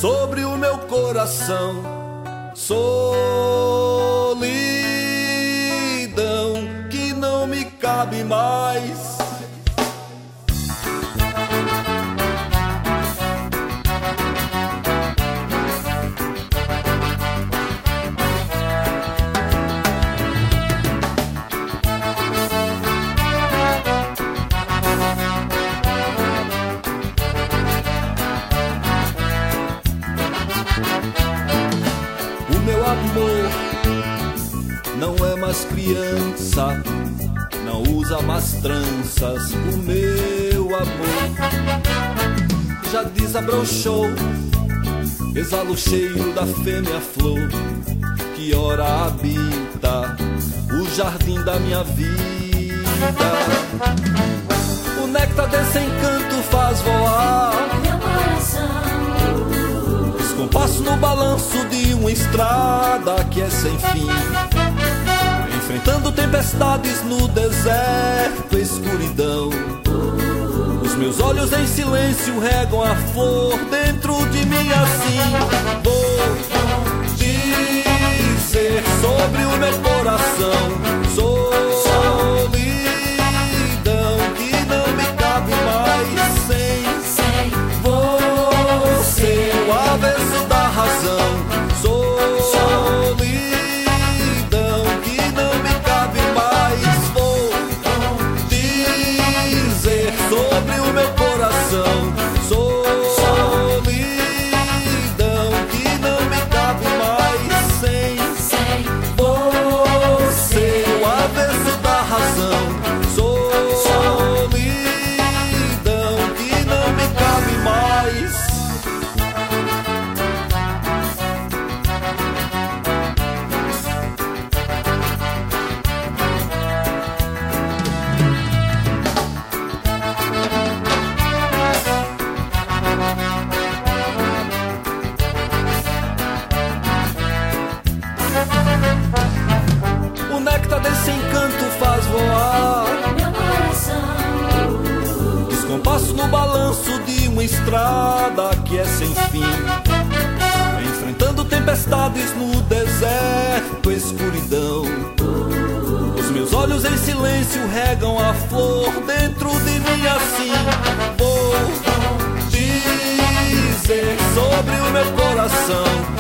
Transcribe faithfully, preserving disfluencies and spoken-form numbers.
sobre o meu coração. Solidão que não me cabe mais. Não é mais criança, não usa mais tranças. O meu amor já desabrochou, exala o cheiro da fêmea flor que ora habita o jardim da minha vida. O néctar desse encanto faz voar meu coração. Descompasso no balanço de uma estrada que é sem fim, enfrentando tempestades no deserto, escuridão. Os meus olhos em silêncio regam a flor dentro de mim assim. Vou dizer sobre o meu coração. Solidão que não me cabe mais sem você, o avesso da razão. Sobre o meu coração, solidão que não me cabe mais sem você, o avesso da razão. Solidão que não me cabe mais. O néctar desse encanto faz voar meu coração. Descompasso no balanço de uma estrada que é sem fim, enfrentando tempestades no deserto, escuridão. Os meus olhos em silêncio regam a flor dentro de mim assim. Vou dizer sobre o meu coração.